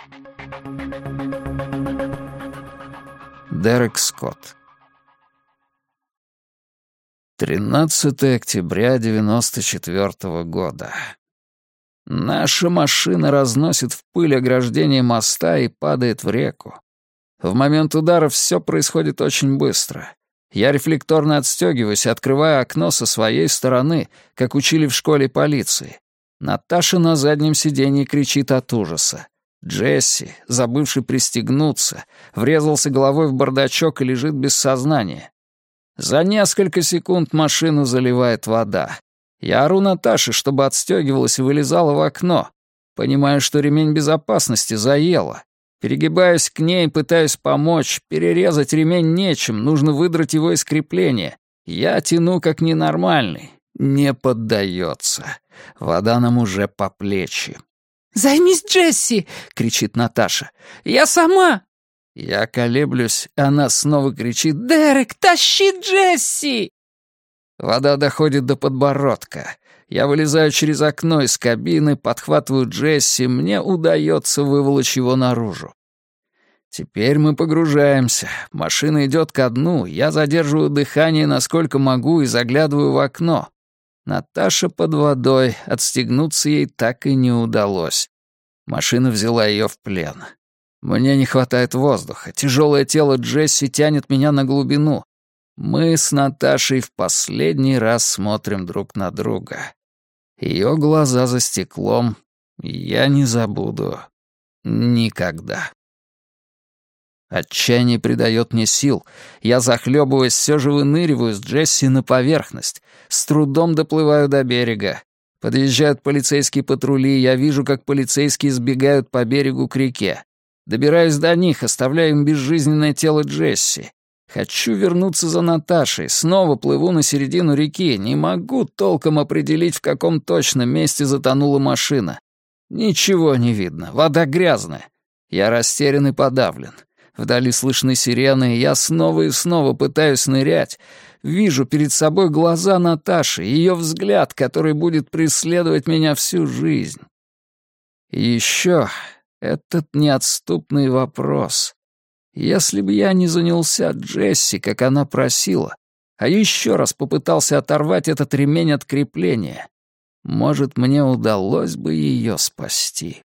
Дерек Скотт. 13 октября 94 года. Наша машина разносит в пыль ограждение моста и падает в реку. В момент удара все происходит очень быстро. Я рефлекторно отстегиваюсь, открывая окно со своей стороны, как учили в школе полиции. Наташа на заднем сиденье кричит от ужаса. Джесси, забывший пристегнуться, врезался головой в бардачок и лежит без сознания. За несколько секунд машину заливает вода. Я ору Наташе, чтобы отстегивалась и вылезала в окно. Понимаю, что ремень безопасности заело. Перегибаюсь к ней, пытаюсь помочь. Перерезать ремень нечем, нужно выдрать его из крепления. Я тяну как ненормальный. Не поддается. Вода нам уже по плечи. «Займись Джесси!» — кричит Наташа. «Я сама!» Я колеблюсь, она снова кричит: «Дерек, тащи Джесси!» Вода доходит до подбородка. Я вылезаю через окно из кабины, подхватываю Джесси, мне удается выволочь его наружу. Теперь мы погружаемся. Машина идет ко дну, я задерживаю дыхание насколько могу и заглядываю в окно. Наташа под водой, отстегнуться ей так и не удалось. Машина взяла ее в плен. Мне не хватает воздуха, тяжелое тело Джесси тянет меня на глубину. Мы с Наташей в последний раз смотрим друг на друга. Ее глаза за стеклом я не забуду никогда. Отчаяние придает мне сил. Я, захлебываясь, все же выныриваю с Джесси на поверхность. С трудом доплываю до берега. Подъезжают полицейские патрули, я вижу, как полицейские сбегают по берегу к реке. Добираюсь до них, оставляю им безжизненное тело Джесси. Хочу вернуться за Наташей, снова плыву на середину реки, не могу толком определить, в каком точном месте затонула машина. Ничего не видно, вода грязная. Я растерян и подавлен. Вдали слышны сирены, и я снова и снова пытаюсь нырять. Вижу перед собой глаза Наташи, ее взгляд, который будет преследовать меня всю жизнь. И еще этот неотступный вопрос. Если бы я не занялся Джесси, как она просила, а еще раз попытался оторвать этот ремень от крепления, может, мне удалось бы ее спасти.